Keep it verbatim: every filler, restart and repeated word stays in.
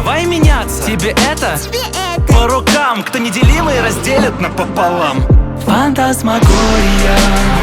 давай меняться. Тебе это? Тебе это По рукам, кто неделимый разделит напополам. Фантасмагория.